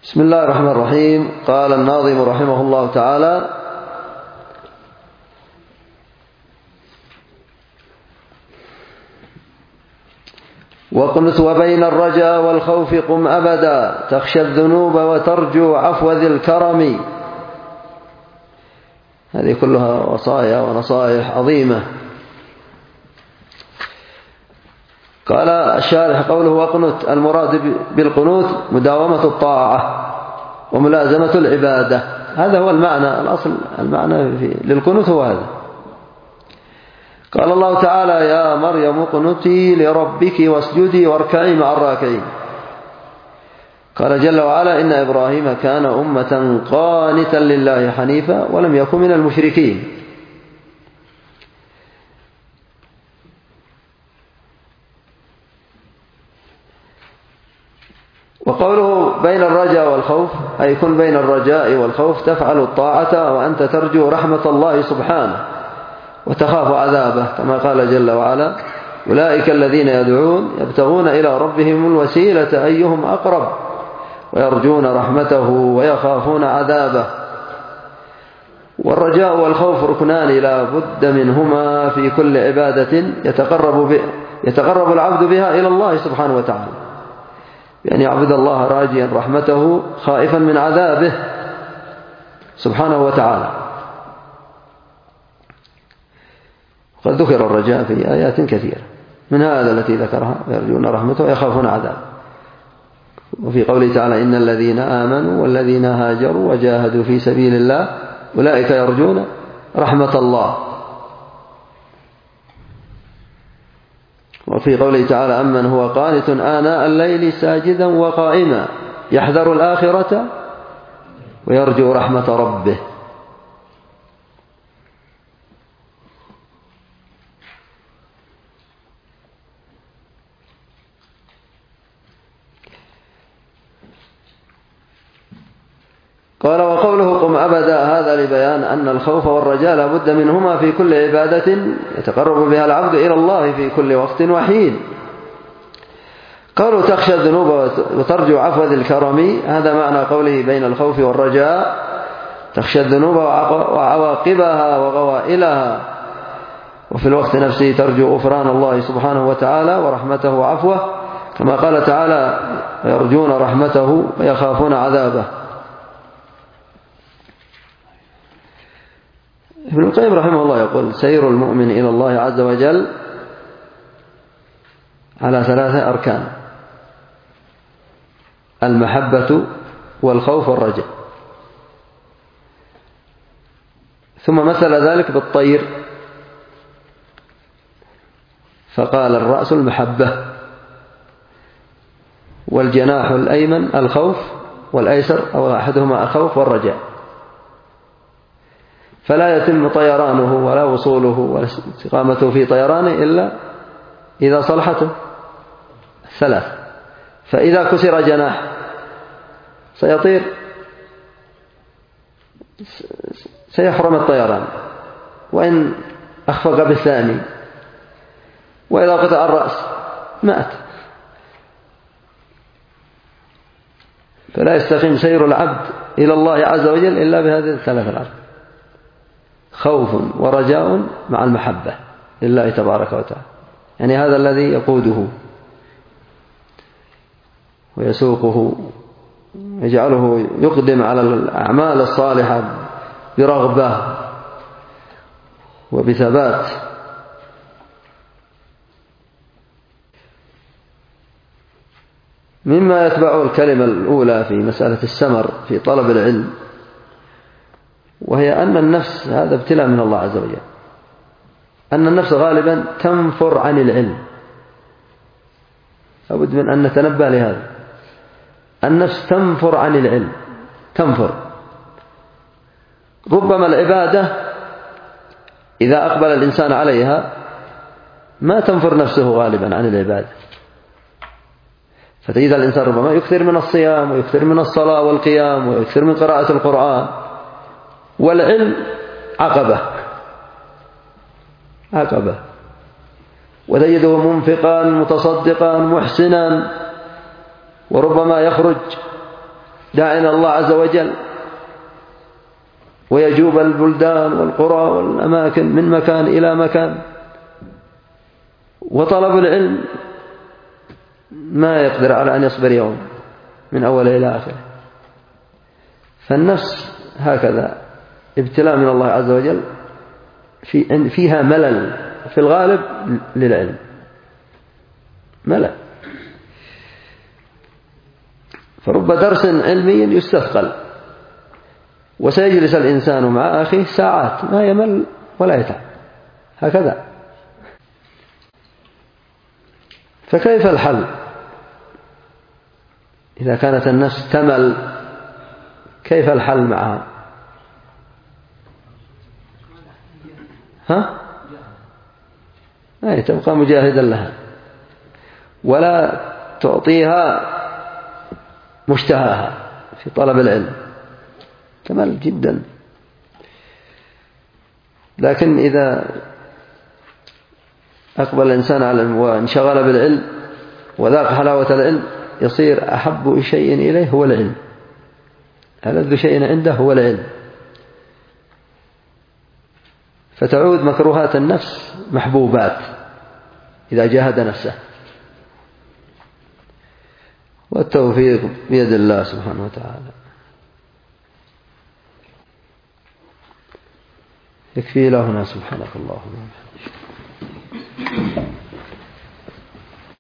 بسم الله الرحمن الرحيم. قال الناظم رحمه الله تعالى: واقنت وبين الرجاء والخوف قم أبدا، تخشى الذنوب وترجو عفو ذي الكرم. هذه كلها وصايا ونصائح عظيمة. قال الشارح قوله واقنت، المراد بالقنوت مداومة الطاعة وملازمة العبادة، هذا هو المعنى الأصل. المعنى للقنوت هو هذا. قال الله تعالى: يا مريم اقنتي لربك واسجدي واركعي مع الراكعين. قال جل وعلا: إن إبراهيم كان أمة قانتا لله حنيفا ولم يكن من المشركين. وقوله بين الرجاء والخوف، أي كن بين الرجاء والخوف تفعل الطاعة وأنت ترجو رحمة الله سبحانه وتخاف عذابه، كما قال جل وعلا: أولئك الذين يدعون يبتغون إلى ربهم الوسيلة أيهم أقرب ويرجون رحمته ويخافون عذابه. والرجاء والخوف ركنان لا بد منهما في كل عبادة يتقرب العبد بها إلى الله سبحانه وتعالى، يعني يعبد الله راجيا رحمته خائفا من عذابه سبحانه وتعالى. قد ذكر الرجاء في آيات كثيرة، من هذا التي ذكرها: ويرجون رحمته ويخافون عذابه. وفي قوله تعالى: إن الذين آمنوا والذين هاجروا وجاهدوا في سبيل الله أولئك يرجون رحمة الله. وفي قوله تعالى: أمن هو قانت آناء الليل ساجدا وقائما يحذر الآخرة ويرجو رحمة ربه. قال: وقوله قم أبدا، هذا لبيان أن الخوف والرجاء لا بد منهما في كل عبادة يتقرب بها العبد إلى الله في كل وقت وحين. قوله تخشى الذنوب وترجو عفو ذي الكرم، هذا معنى قوله بين الخوف والرجاء: تخشى الذنوب وعواقبها وغوائلها، وفي الوقت نفسه ترجو غفران الله سبحانه وتعالى ورحمته وعفوه، كما قال تعالى: ويرجون رحمته ويخافون عذابه. ابن القيم رحمه الله يقول: سير المؤمن إلى الله عز وجل على 3 أركان: المحبة والخوف والرجاء. ثم مثل ذلك بالطير فقال: الرأس المحبة، والجناح الأيمن الخوف، والأيسر أو أحدهما الخوف والرجاء. فلا يتم طيرانه ولا وصوله ولا استقامته في طيرانه إلا إذا صلحته 3. فإذا كسر جناح سيطير، سيحرم الطيران وإن أخفق بالثاني، وإذا قطع الرأس مات. فلا يستقيم سير العبد إلى الله عز وجل إلا بهذه 3 الأركان: خوف ورجاء مع المحبة لله تبارك وتعالى، يعني هذا الذي يقوده ويسوقه، يجعله يقدم على الأعمال الصالحة برغبة وبثبات. مما يتبع الكلمة الأولى في مسألة السمر في طلب العلم، وهي أن النفس، هذا ابتلاء من الله عز وجل، أن النفس غالبا تنفر عن العلم. لابد من أن نتنبه لهذا. النفس تنفر عن العلم، تنفر. ربما العبادة إذا أقبل الإنسان عليها ما تنفر نفسه غالبا عن العبادة، فتجد الإنسان ربما يكثر من الصيام ويكثر من الصلاة والقيام ويكثر من قراءة القرآن، والعلم عقبة، وتجده منفقا متصدقا محسنا، وربما يخرج داع إلى الله عز وجل ويجوب البلدان والقرى والأماكن من مكان إلى مكان، وطلب العلم ما يقدر على أن يصبر يوم من أول إلى آخر. فالنفس هكذا ابتلاء من الله عز وجل فيها ملل في الغالب للعلم، ملل. فرب درس علمي يستثقل، وسيجلس الإنسان مع أخيه ساعات ما يمل ولا يتعب هكذا. فكيف الحل إذا كانت النفس تمل؟ كيف الحل معها؟ أي تبقى مجاهدا لها ولا تعطيها مشتهاها في طلب العلم، تمل جدا. لكن إذا أقبل الإنسان على العلم وانشغل بالعلم وذاق حلاوة العلم يصير أحب شيء إليه هو العلم، ألذ شيء عنده هو العلم، فتعود مكروهات النفس محبوبات إذا جاهد نفسه. والتوفيق بيد الله سبحانه وتعالى. يكفي له هنا. سبحانك اللهم وبحمدك.